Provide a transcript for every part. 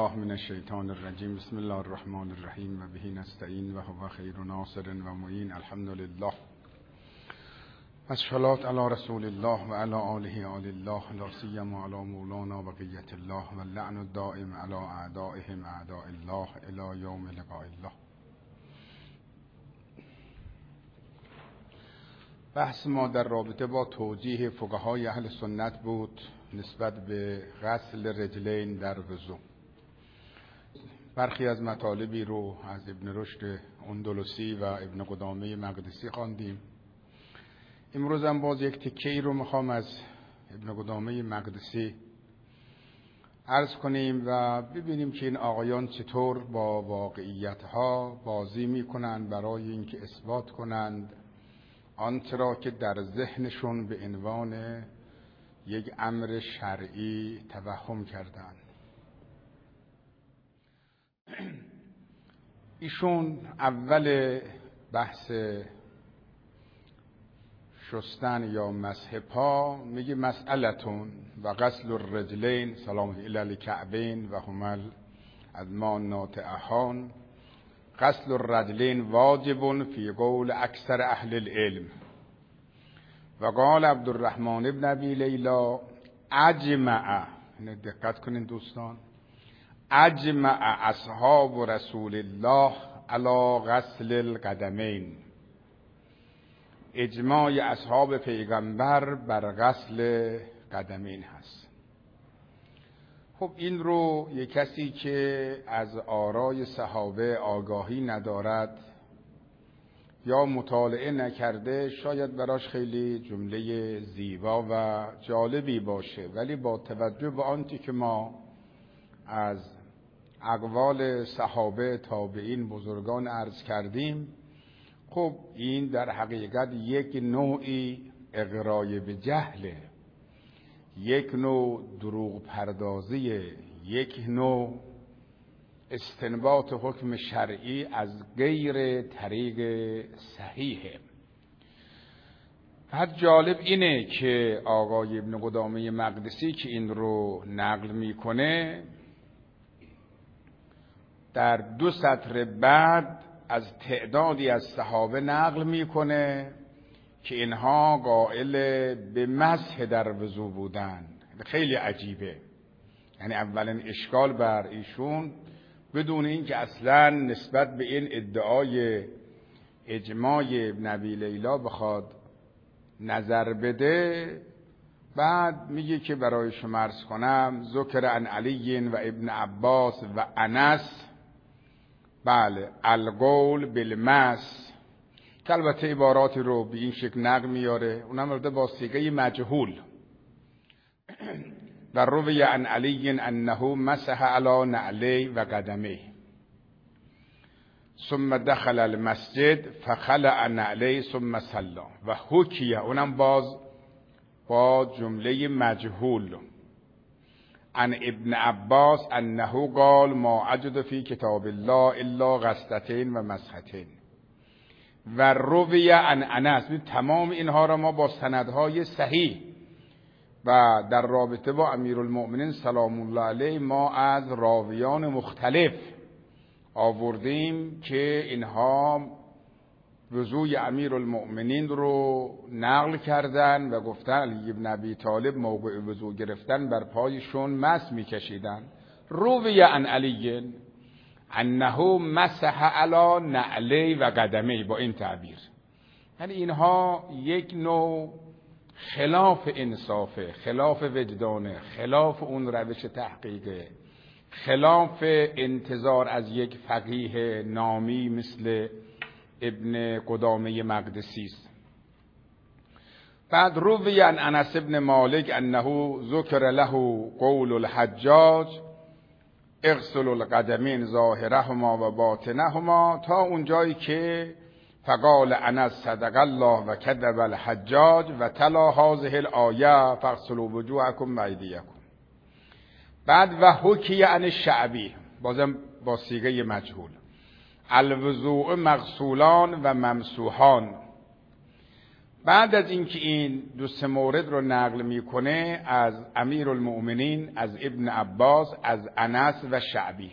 بالله من الشیطان الرجیم. بسم الله الرحمن الرحیم و به نستعین و هو خیر ناصر و معین. الحمد لله. الصلاة علی رسول الله و علی آله آل الله، لا سیما علی مولانا بقیة الله و اللعن الدائم علی اعدائهم اعداء الله الی یوم لقاء الله. بحث ما در رابطه با توجیه فقهای اهل سنت بود نسبت به غسل رجلین در وضو. برخی از مطالبی رو از ابن رشد اندلسی و ابن قدامه مقدسی خواندیم. امروز هم باز یک تکه‌ای رو میخوام از ابن قدامه مقدسی عرض کنیم و ببینیم که این آقایان چطور با واقعیت‌ها بازی میکنند برای اینکه اثبات کنند آنچه را که در ذهنشون به عنوان یک امر شرعی توهم کردند. ایشون اول بحث شستن یا مسح پا میگه مسئلتون و غسل الرجلین سلام الی الکعبین و هما الادمان ناطعان. غسل الرجلین واجب فی قول اکثر اهل العلم و قال عبدالرحمن ابن ابی لیلا اجمع، اینو دقت کنین دوستان، اجمع اصحاب رسول الله علی غسل القدمین. اجماع اصحاب پیغمبر بر غسل قدمین هست. خب این رو یک کسی که از آرای صحابه آگاهی ندارد یا مطالعه نکرده شاید براش خیلی جمله زیبا و جالبی باشه، ولی با توجه به آنچه که ما از اقوال صحابه تابعین بزرگان عرض کردیم، خب این در حقیقت یک نوعی اغرای به جهله، یک نوع دروغ پردازی، یک نوع استنباط حکم شرعی از غیر طریق صحیحه. بعد جالب اینه که آقای ابن قدامه مقدسی که این رو نقل میکنه در 2 سطر بعد از تعدادی از صحابه نقل میکنه که اینها قائل به مسح در وضو بودن. خیلی عجیبه، یعنی اولین اشکال بر ایشون بدون اینکه اصلا نسبت به این ادعای اجماع ابن ابی لیلا بخواد نظر بده، بعد میگه که برای شما عرض کنم ذکر عن علی و ابن عباس و انس بله القول بالمس، که البته عباراتی رو به این شکل نقل میاره، اونم البته با صیغه مجهول. و روی عن علی انه مسح علی نعلی و قدمه ثم دخل المسجد فخلع نعلی ثم صلی و حکیه، اونم باز با جمله مجهول. عن ابن عباس انه قال ما اجد فی کتاب الله الا غسلتین و مسحتین و روی عن انس. تمام اینها را ما با سندهای صحیح و در رابطه با امیرالمؤمنین سلام الله علیه ما از راویان مختلف آوردیم که اینها وضوی امیرالمؤمنین رو نقل کردن و گفتن علی ابن ابی طالب موقع وضو گرفتن بر پایشون مس میکشیدن. روی عن علی انه مسح علی نعلی و قدمی، با این تعبیر. یعنی اینها یک نوع خلاف انصافه، خلاف وجدانه، خلاف اون روش تحقیقه، خلاف انتظار از یک فقیه نامی مثل ابن قدامه مقدسی است. بعد روی عن انس ابن مالک انه ذکر له قول الحجاج اغسل القدمین ظاهرهما و باطنهما، تا اونجایی که فقال انس صدق الله و کذب الحجاج و تلا هذه الآیه فاغسلوا وجوهکم و ایدیکم. بعد و حکی عن الشعبی، بازم با صیغه مجهول، الوضوء مغسولان و ممسوحان. بعد از اینکه این دو سه مورد رو نقل میکنه از امیرالمؤمنین، از ابن عباس، از انس و شعبی،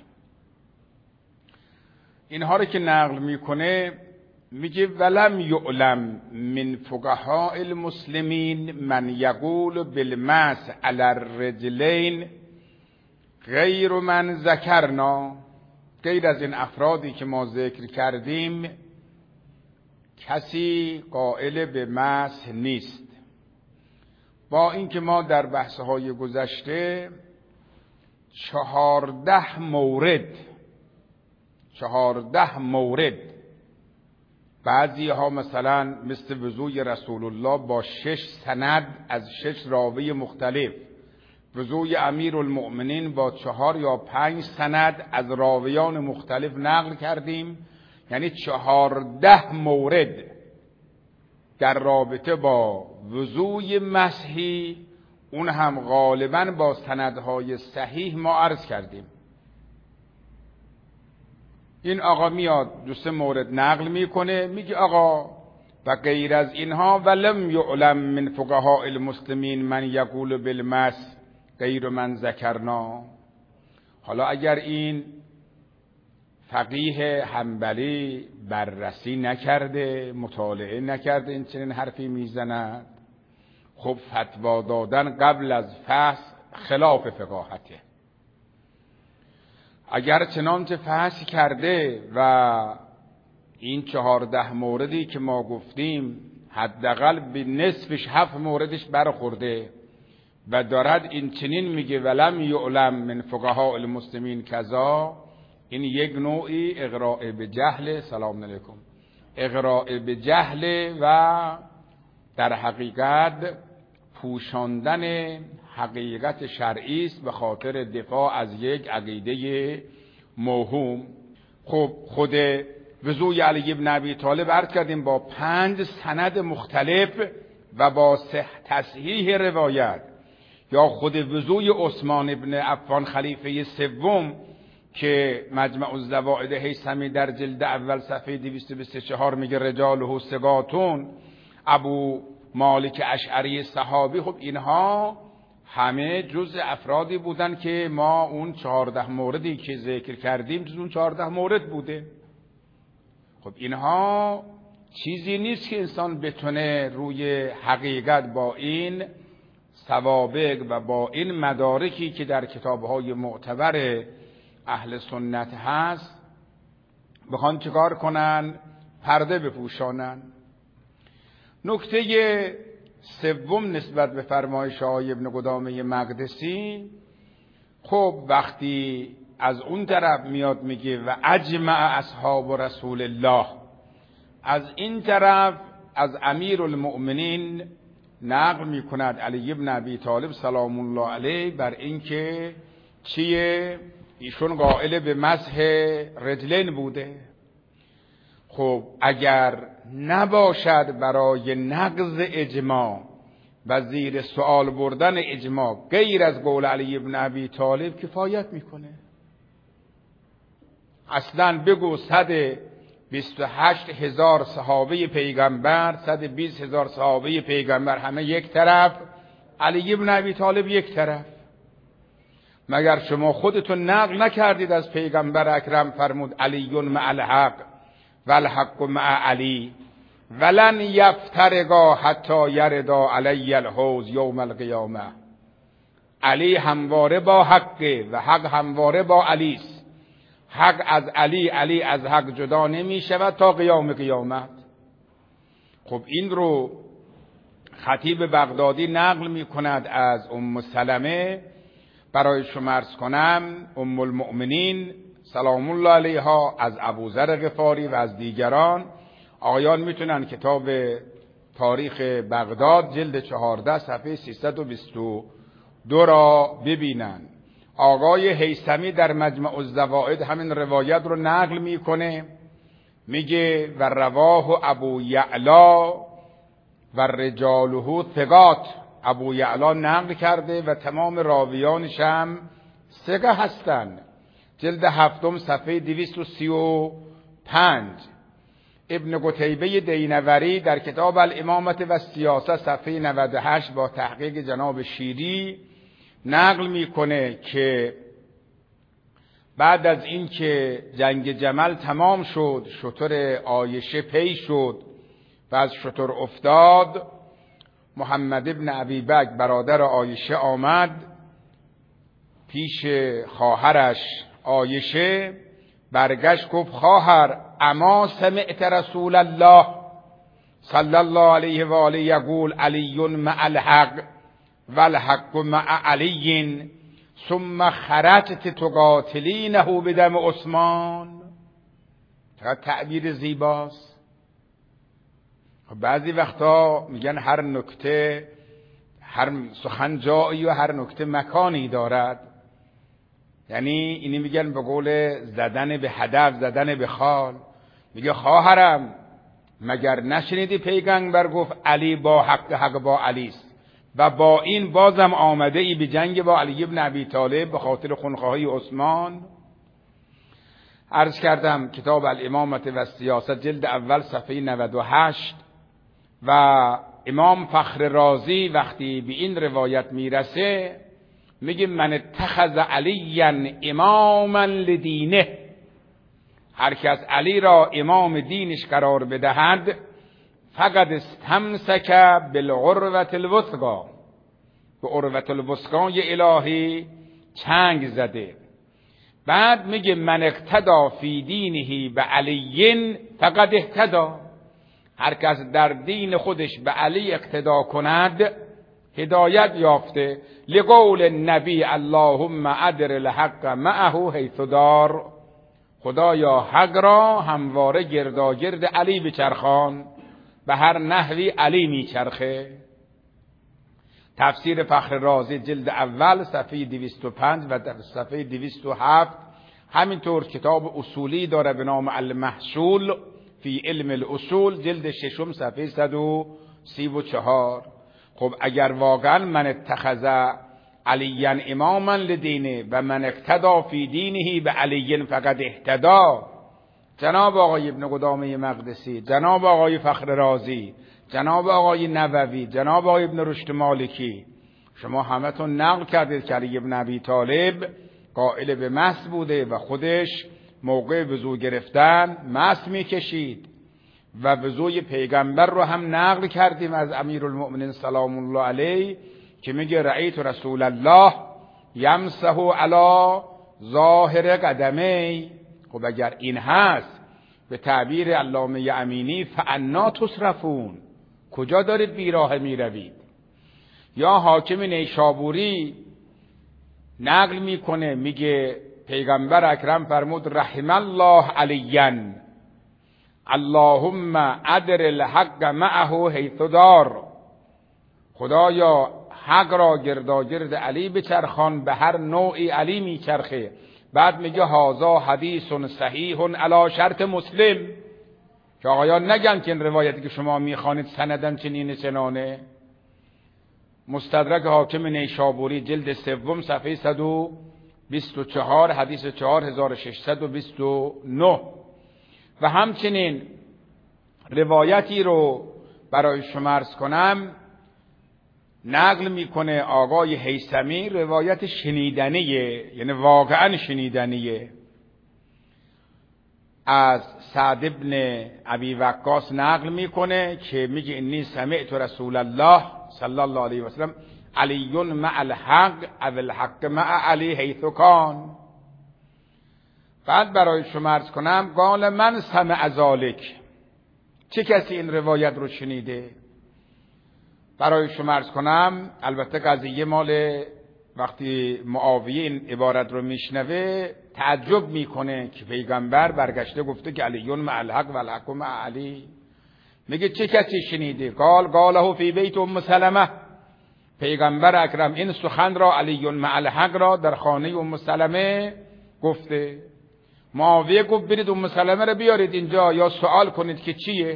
اینها رو که نقل میکنه میگه ولم یعلم من فقهاء المسلمین من یقول بالمسح علی الرجلین غیر من ذکرنا، غیر از این افرادی که ما ذکر کردیم کسی قائل به مسح نیست. با اینکه ما در بحث‌های گذشته 14 مورد بعضی ها مثلا مثل وضوء رسول الله با 6 سند از 6 راوی مختلف، وضوء امیرالمؤمنین با 4 یا 5 سند از راویان مختلف نقل کردیم، یعنی 14 مورد در رابطه با وضوء مسحی، اون هم غالباً با سندهای صحیح ما عرض کردیم. این آقا میاد دو سه مورد نقل میکنه، میگه آقا و غیر از اینها ولم یعلم من فقهاء المسلمین من یقول بالمسح غیر من ذکرنا. حالا اگر این فقیه حنبلی بررسی نکرده، مطالعه نکرده، این چنین حرفی میزند، خب فتوا دادن قبل از فحص خلاف فقاهته. اگر چنانچه فحص کرده و این 14 موردی که ما گفتیم حداقل به نصفش 7 موردش برخورده و دارد این چنین میگه ولم یعلم من فقهاء المسلمین کذا، این یک نوعی اغراء به جهل، سلام علیکم، اغراء به جهل و در حقیقت پوشاندن حقیقت شرعی است به خاطر دفاع از یک عقیده موهوم. خب خود وضوء علی ابن ابی طالب عرض کردیم با 5 سند مختلف و با تصحیح روایت، یا خود وضوء عثمان ابن عفان خلیفه سوم که مجمع الزوائد هیثمی در جلد اول صفحه 224 میگه رجاله ثقاتون، ابو مالک اشعری صحابی، خب اینها همه جز افرادی بودن که ما اون 14 موردی که ذکر کردیم جز اون 14 مورد بوده. خب اینها چیزی نیست که انسان بتونه روی حقیقت با این سوابق و با این مدارکی که در کتابهای معتبر اهل سنت هست بخوان چکار کنن؟ پرده بپوشانن. نکته سوم نسبت به فرمایش آقای ابن قدامه مقدسی، خب وقتی از اون طرف میاد میگه و اجمع اصحاب رسول الله، از این طرف از امیرالمؤمنین نقل میکند علی ابن ابی طالب سلام الله علیه بر اینکه چیه؟ ایشون قائل به مسح رجلین بوده. خب اگر نباشد برای نقض اجماع و زیر سوال بردن اجماع غیر از قول علی ابن ابی طالب کفایت میکنه. اصلا بگو 128,000 صحابه پیغمبر، 120,000 صحابه پیغمبر همه یک طرف، علی ابن ابی طالب یک طرف. مگر شما خودتون نقل نکردید از پیغمبر اکرم فرمود علی مع الحق و الحق مع علی ولن یفترقا حتی یردا علی الحوض یوم القیامه. علی همواره با حقه و حق همواره با علی است. حق از علی، علی از حق جدا نمی شود تا قیام قیامت. خب این رو خطیب بغدادی نقل می کند از ام سلمه، برای شما عرض کنم ام المؤمنین سلام الله علیها، از ابوذر غفاری و از دیگران. آقایان میتونن کتاب تاریخ بغداد جلد 14 صفحه 322 را ببینن. آقای هیثمی در مجمع الزوائد همین روایت رو نقل میکنه، میگه و رواه ابو یعلا و رجاله ثقات. ابو یعلا نقل کرده و تمام راویانش هم ثقه هستند. جلد 7 صفحه 235. ابن قتیبه دینوری در کتاب الامامت و سیاست صفحه 98 با تحقیق جناب شیری نقل میکنه که بعد از اینکه جنگ جمل تمام شد، شتر عایشه پی شد و از شتر افتاد، محمد ابن ابی بکر برادر عایشه آمد پیش خواهرش عایشه، برگشت گفت خواهر اما سمعت رسول الله صلی الله علیه و آله یقول علی مع الحق و الحق مع علی ثم خرجت تقاتلینه بدم عثمان. چقدر تعبیر زیباست. بعضی وقتا میگن هر نکته، هر سخن جایی و هر نکته مکانی دارد. یعنی اینی میگن به قول زدن به هدف، زدن به خال. میگه خواهرم مگر نشنیدی پیغمبر گفت علی با حق با علی است و با این بازم آمده ای به جنگ با علی ابن ابی طالب به خاطر خونخواهی عثمان. عرض کردم کتاب الامامت و سیاست جلد اول صفحه 98 و امام فخر رازی وقتی به این روایت میرسه میگه من اتخذ علیا اماما لدینه، هر کس علی را امام دینش قرار بدهد فقط استمسک بالعروة الوثقی، به عروة الوثقی الهی چنگ زده. بعد میگه من اقتدا فی دینه به علی فقط اهتدا، هر کس در دین خودش به علی اقتدا کند هدایت یافته. لقول النبی اللهم ادر الحق معه حیث دار، خدایا حق را همواره گرداگرد علی بچرخان، به هر نحوی علی میچرخه. تفسیر فخر رازی جلد اول صفحه 205 و صفحه 207. همینطور کتاب اصولی داره به نام المحصول فی علم الاصول جلد ششم صفحه 134. خب اگر واقعا من اتخذ علیا اماما لدینه و من اقتدا فی دینه به علی فقط اهتدا، جناب آقای ابن قدامه مقدسی، جناب آقای فخر رازی، جناب آقای نووی، جناب آقای ابن رشد مالکی، شما همتون نقل کردید که علی ابن ابی طالب قائل به مس بوده و خودش موقع وضو گرفتن مس میکشید و وضوی پیغمبر رو هم نقل کردیم از امیرالمؤمنین سلام الله علیه که میگه رأیت رسول الله یمسح علی ظاهر قدمی. خب اگر این هست به تعبیر علامه امینی فانا تصرفون، کجا دارید بیراه میروید؟ یا حاکم نیشابوری نقل میکنه میگه پیغمبر اکرم فرمود رحم الله علیاً اللهم ادر الحق معه حیث دار، خدایا حق را گرداگرد علی بچرخان، به هر نوعی علی میچرخه. بعد میگه هازا حدیث صحیح علی شرط مسلم، که آقایان نگن که این روایتی که شما میخوانید سندن چنین چنانه. مستدرک حاکم نیشابوری جلد سوم صفحه 124 حدیث 4629. و همچنین روایتی رو برای شما عرض کنم نقل میکنه آقای هیثمی، روایت شنیدنیه، یعنی واقعا شنیدنیه، از سعد ابن ابی وقاص نقل میکنه که میگه انی سمعت رسول الله صلی الله علیه و سلم علی مع الحق او الحق مع علی حیث کان. بعد برای شما عرض کنم قال من سمع ذلک، چه کسی این روایت رو شنیده؟ برای شما عرض کنم البته قضیه مال وقتی معاویه این عبارت رو میشنوه تعجب میکنه که پیغمبر برگشته گفته که علی مع الحق و الحق مع علی. میگه چه کسی شنیده؟ قاله فی بیت ام سلمه، پیغمبر اکرم این سخن را علی مع الحق را در خانه ام سلمه گفته. معاویه گفت برید ام سلمه را بیارید اینجا یا سوال کنید که چیه.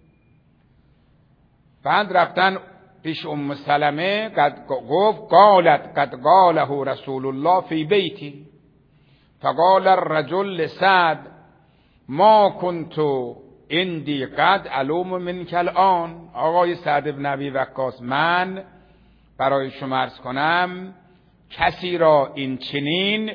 بعد رفتن پیش ام سلمه، گفت قالت قد قاله رسول الله فی بیتی فقال الرجل لسعد ما كنت اندی قد علوم من کلان. آقای سعد بن ابی وقاص، من برای شما عرض کنم کسی را این چنین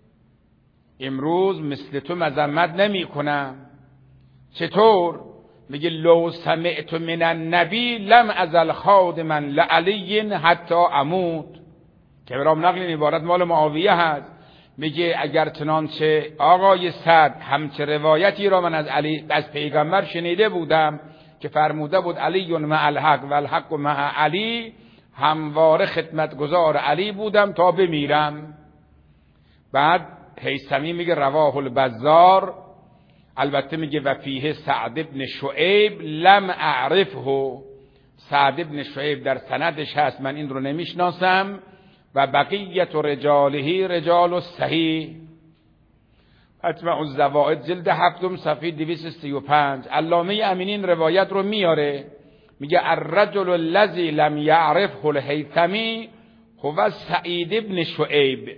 امروز مثل تو مذمت نمی کنم. چطور؟ میگه لو سمعت من النبی لم ازل خادما لعلی حتی اموت. که برام نقل این عبارت مال معاویه هست. میگه اگر چنانچه آقای سعد همچه روایتی را من از پیغمبر شنیده بودم که فرموده بود علی مع الحق و الحق مع علی، همواره خدمتگزار علی بودم تا بمیرم. بعد هیثمی میگه رواه البزار، البته میگه و فیه سعد بن شعیب لم اعرفه، سعد بن شعیب در سندش هست، من این رو نمیشناسم. و بقیت رجاله رجال صحیح. مجمع الزوائد جلد 7 صفحه 235. علامه امینی روایت رو میاره، میگه الرجل الذی لم یعرفه الهیثمی هو سعید بن شعیب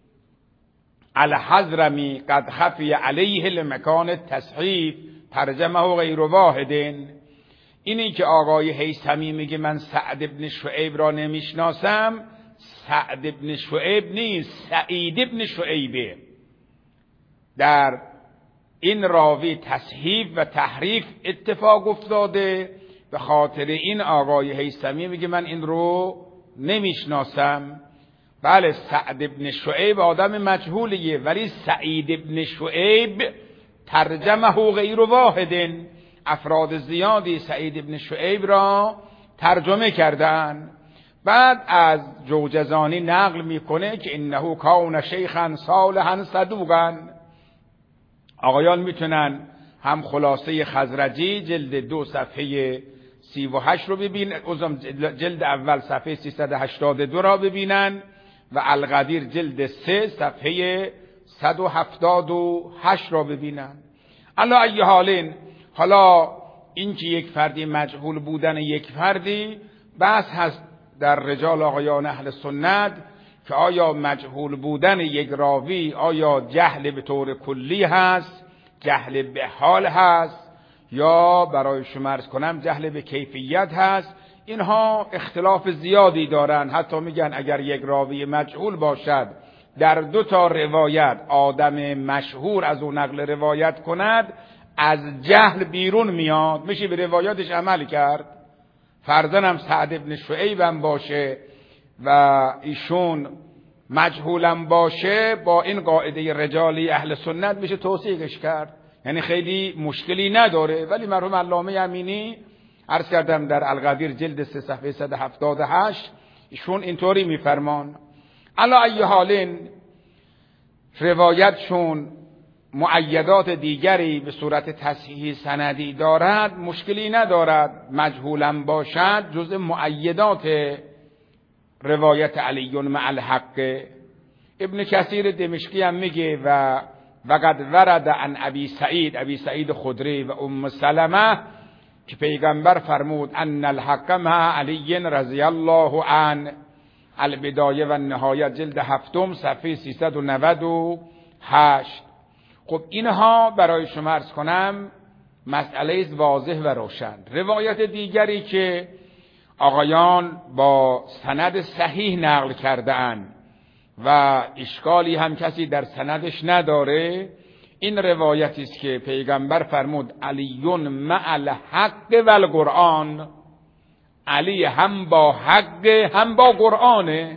الحضرمی قد خفی علیه لمکان التصحیف ترجمه غیر واحد. اینی که آقای هیثمی میگه من سعد بن شعیب را نمیشناسم، سعد بن شعیب نیست، سعید بن شعیبه. در این راوی تصحیف و تحریف اتفاق افتاده، به خاطر این آقای هیثمی میگه من این رو نمیشناسم. بله سعد بن شعیب آدم مجهولیه، ولی سعید بن شعیب ترجمه غیر واحد، افراد زیادی سعید بن شعیب را ترجمه کردن. بعد از جوجزانی نقل میکنه که انه کان شیخا صالحا صدوقا. آقایان میتونن هم خلاصه خزرجی جلد 2 صفحه 38 رو ببینن، جلد اول صفحه 382 را ببینن، و القدیر جلد 3 صفحه 178 را ببینن. علی ای حالین، حالا این که یک فردی مجهول بودن یک فردی بحث هست در رجال آقایان اهل سنت که آیا مجهول بودن یک راوی آیا جهل به طور کلی هست، جهل به حال هست، یا برای شما عرض کنم جهل به کیفیت هست. اینها اختلاف زیادی دارن. حتی میگن اگر یک راوی مجهول باشد در 2 تا روایت آدم مشهور از اون نقل روایت کند، از جهل بیرون میاد، میشه به روایاتش عمل کرد. فرضاً هم سعد بن شعیب هم باشه و ایشون مجهولم باشه، با این قاعده رجالی اهل سنت میشه توثیقش کرد، یعنی خیلی مشکلی نداره. ولی مرحوم علامه امینی عرض کردم در القدیر جلد 3 صفحه 178 ایشون اینطوری میفرمان. علی ای حالین روایتشون مؤیدات دیگری به صورت تصحیح سندی دارد، مشکلی ندارد، مجهولم باشد، جزء مؤیدات روایت علی مع الحق. ابن کثیر دمشقی هم میگه و وقد ورد عن ابی سعید خدری و ام سلمه که پیغمبر فرمود ان الحق مع علی رضی الله عنه، البدایه و النهایه جلد 7 صفحه 398. خب اینها برای شما عرض کنم مسئله واضح و روشن. روایت دیگری که آقایان با سند صحیح نقل کرده اند و اشکالی هم کسی در سندش نداره، این روایتی است که پیغمبر فرمود علی مع الحق و القرآن، علی هم با حق هم با قرآنه،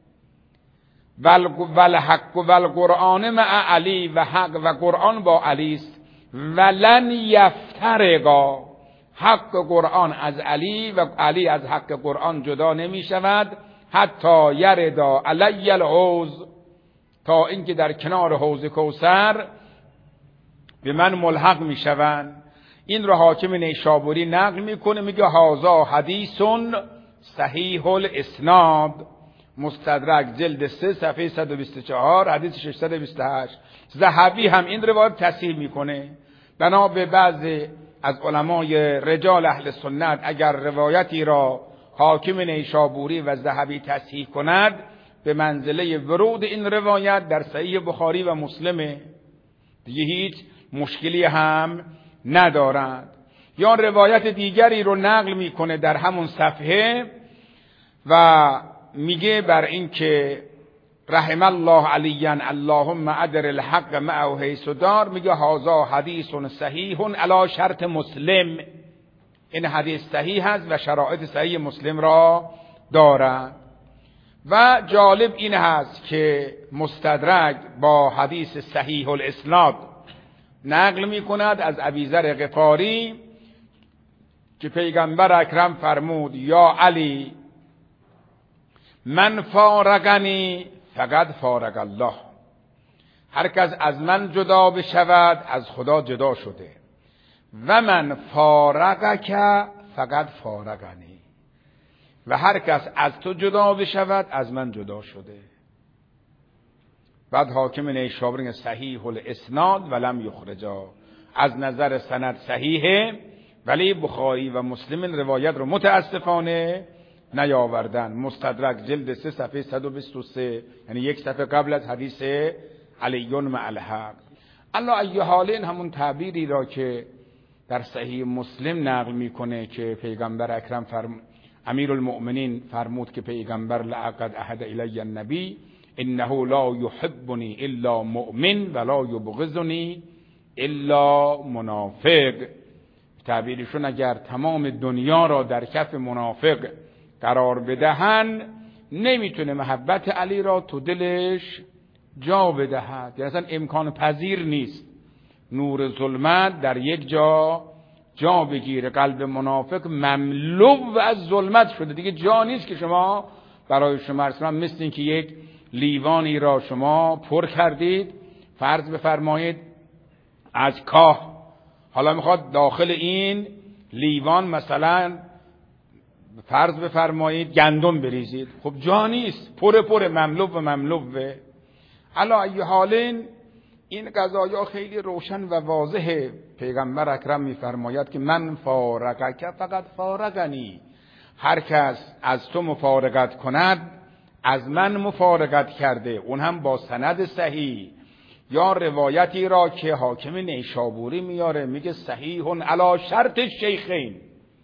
والحق و القرآن مع علی، و حق و قرآن با علی است. ولن یفترقا، حق قرآن از علی و علی از حق قرآن جدا نمی شود حتی یردا علی الحوض، تا اینکه در کنار حوض کوثر به من ملحق می شوند. این را حاکم نیشابوری نقل میکنه، میگه هازا حدیث صحیح الاسناد، مستدرک جلد 3 صفحه 124 حدیث 628. ذهبی هم این روایت تصحیح میکنه. بنا به بعضی از علمای رجال اهل سنت اگر روایتی را حاکم نیشابوری و ذهبی تصحیح کند، به منزله ورود این روایت در صحیح بخاری و مسلمه، دیگه هیچ مشکلی هم ندارد. یا روایت دیگری رو نقل میکنه در همون صفحه و میگه بر این که رحم الله علیا اللهم ادر الحق معه حیث دار، میگه هذا حدیث صحیح علی شرط مسلم، این حدیث صحیح هست و شرایط صحیح مسلم را دارد. و جالب این هست که مستدرک با حدیث صحیح الاسناد نقل می کند از ابیذر غفاری که پیغمبر اکرم فرمود یا علی من فارقنی فقد فارق الله، هر کس از من جدا بشود از خدا جدا شده، و من فارقک فقد فارقنی، و هر کس از تو جدا بشود از من جدا شده. بعد حاکم نیشابوری صحیح الاسناد ولم یخرجا، از نظر سند صحیحه ولی بخاری و مسلم روایت رو متاسفانه نیاوردن. مستدرک جلد 3 صفحه 123، یعنی یک صفحه قبل از حدیث علی مع الحق. الله ای حالین همون تعبیری را که در صحیح مسلم نقل میکنه که پیغمبر اکرم امیر المؤمنین فرمود که پیغمبر لقد عهد الی النبی انه لا یحبنی الا مؤمن ولا یبغضنی الا منافق. تعبیرشون اگر تمام دنیا را در کف منافق قرار بدهن نمیتونه محبت علی را تو دلش جا بدهد، یعنی اصلا امکان پذیر نیست نور ظلمت در یک جا بگیره. قلب منافق مملو از ظلمت شده، دیگه جا نیست که شما برای شما ارسلان مثل این که یک لیوانی را شما پر کردید، فرض بفرمایید از کاه، حالا میخواد داخل این لیوان مثلا فرض بفرمایید گندم بریزید، خب جا نیست، پر مملوه. علا ای حالین این قضایا خیلی روشن و واضحه. پیغمبر اکرم میفرماید که من فارقک فقط فارقنی، هر کس از تو مفارقت کند از من مفارقت کرده، اون هم با سند صحیح. یا روایتی را که حاکم نیشابوری میاره میگه صحیح علی شرط الشیخین،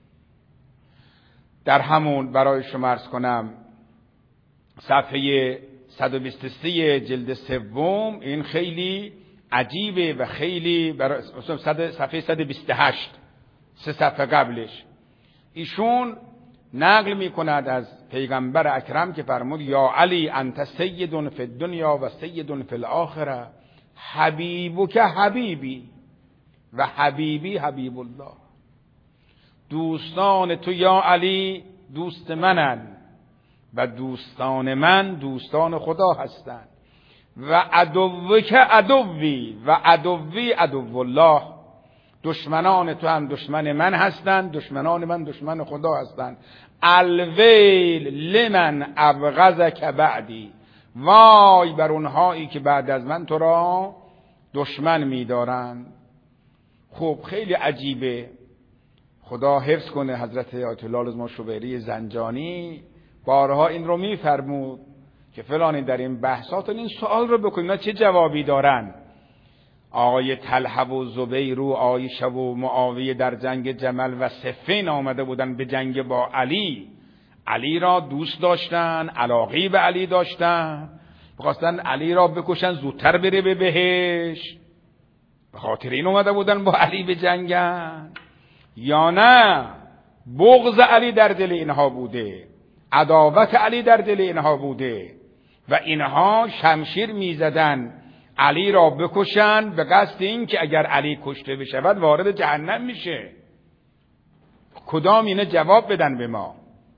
در همون برای شما عرض کنم صفحه 123 جلد 3، این خیلی عجیبه و خیلی برای صفحه 128 3 صفحه قبلش ایشون نقل میکند از پیغمبر اکرم که فرمود یا علی انت سید فی الدنیا و سید فی الاخره، حبیبک حبیبی و حبیبی حبیب الله. دوستان تو یا علی دوست منن و دوستان من دوستان خدا هستند، و عدوک عدوی و عدوی عدو الله، دشمنان تو هم دشمن من هستند، دشمنان من دشمن خدا هستند. الویل لمن ابغضک بعدی، وای بر اونهایی که بعد از من تو را دشمن می‌دارند. خب خیلی عجیبه، خدا حفظ کنه حضرت آیت الله الشبیری زنجانی بارها این رو میفرمود که فلانی در این بحثات این سوال رو بکنید چه جوابی دارن. آقای طلحه و زبیر و عایشه و معاویه در جنگ جمل و صفین آمده بودن به جنگ با علی، علی را دوست داشتن، علاقه به علی داشتن، بخواستن علی را بکشن زودتر بره به بهشت، به خاطر این اومده بودن با علی به جنگن. یا نه بغض علی در دل اینها بوده، عداوت علی در دل اینها بوده و اینها شمشیر میزدن علی را بکشن به قصد این که اگر علی کشته بشود وارد جهنم میشه. کدام اینه جواب بدن به ما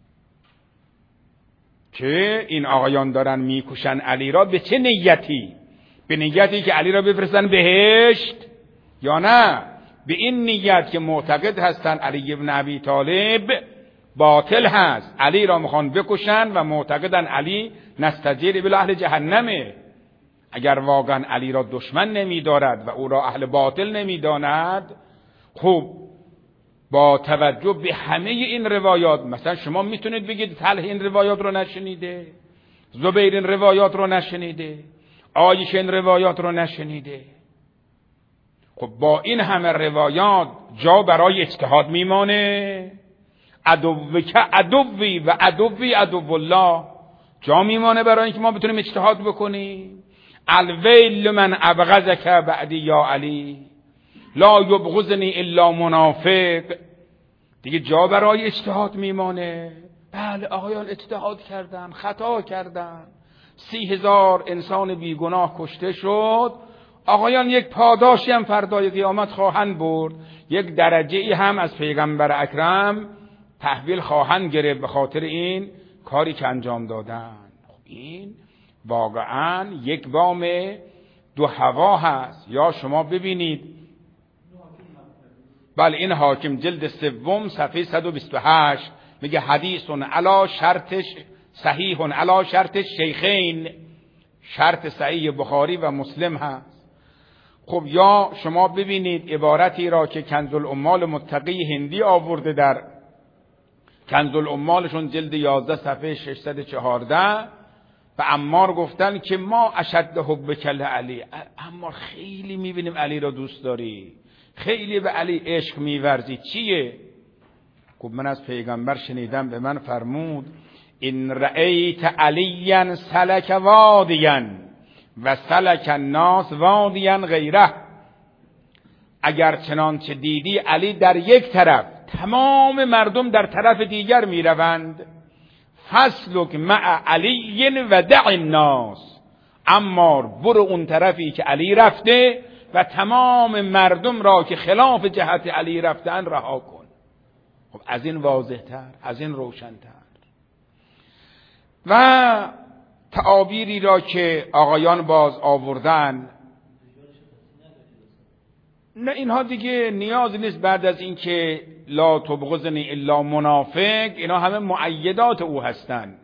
که این آقایان دارن میکشن علی را به چه نیتی؟ به نیتی که علی را بفرستن بهشت، یا نه به این نیت که معتقد هستن علی ابن ابی طالب باطل هست، علی را میخوان بکشن و معتقدن علی نستجیر به اهل جهنمه. اگر واقعا علی را دشمن نمیدارد و او را اهل باطل نمیداند، خب با توجه به همه این روایات، مثلا شما میتونید بگید طلحه این روایات رو نشنیده، زبیر این روایات رو نشنیده، عایشه این روایات رو نشنیده. خب با این همه روایات جا برای اجتهاد میمانه؟ عدوک عدوی و عدوی عدو الله جا میمانه برای اینکه ما بتونیم اجتهاد بکنیم؟ الویل من ابغضک بعدی یا علی لا یبغضنی الا منافق. دیگه جا برای اجتهاد میمانه؟ بله آقایان اجتهاد کردن، خطا کردن، 30,000 انسان بیگناه کشته شد. آقایان یک پاداشی هم فردای قیامت خواهند برد، یک درجه ای هم از پیغمبر اکرم تحویل خواهند گرفت به خاطر این کاری که انجام دادن. این واقعا یک وام دو هوا هست. یا شما ببینید، بله این حاکم جلد 3 صفحه 128 میگه حدیث علی شرطش صحیح علی شرط شیخین، شرط صحیح بخاری و مسلم هست. خب یا شما ببینید عبارتی را که کنز الاموال متقی هندی آورده در کنز الاموالشون جلد 11 صفحه 614 و عمار گفتن که ما اشد حبک علی، اما خیلی میبینیم علی را دوست داری، خیلی به علی عشق میورزی، چیه؟ گفت من از پیغمبر شنیدم به من فرمود ان رأیت علیا سلک وادیا و سلک الناس وادیا غیره. اگر چنانچه دیدی علی در یک طرف، تمام مردم در طرف دیگر میروند، فسلک مع علی و دع الناس، اما برو اون طرفی که علی رفته و تمام مردم را که خلاف جهت علی رفتن رها کن. خب از این واضح‌تر، از این روشن‌تر. و تعابیری را که آقایان باز آوردن، نه اینها دیگه نیاز نیست بعد از این که لا تبغضنی الا منافق، اینا همه مؤیدات او هستن.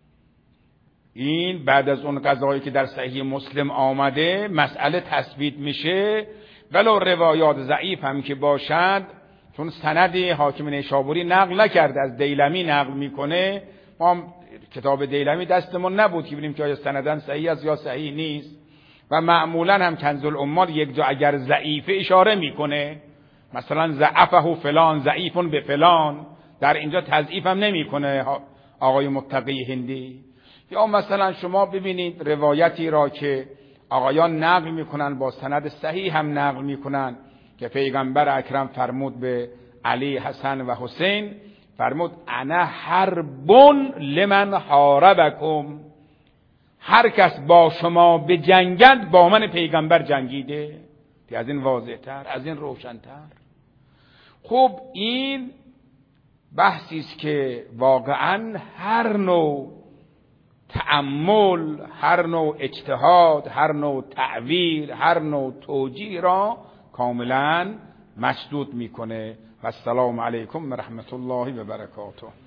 این بعد از اون قضایی که در صحیح مسلم آمده مسئله تثبیت میشه، ولو روایات ضعیف هم که باشد، چون سند حاکم نیشابوری نقل نکرده، از دیلمی نقل میکنه. ما کتاب دیلمی دستمون نبود که ببینیم که آیا سندن صحیح است یا صحیح نیست، و معمولا هم کنز الاموال یک جا اگر ضعیفه اشاره میکنه، مثلا ضعفه فلان، ضعیف به فلان، در اینجا تضعیف هم نمیکنه آقای متقی هندی. یا مثلا شما ببینید روایتی را که آقایان نقل میکنن، با سند صحیح هم نقل میکنن، که پیغمبر اکرم فرمود به علی، حسن و حسین، فرمود انا حرب لمن حاربکم، هر کس با شما به جنگد با من پیغمبر جنگیده. از این واضح‌تر، از این روشن‌تر. خب این بحثی است که واقعاً هر نوع تأمل، هر نوع اجتهاد، هر نوع تعویل، هر نوع توجیه را کاملاً مسدود میکنه. و السلام علیکم و رحمت الله و برکاته.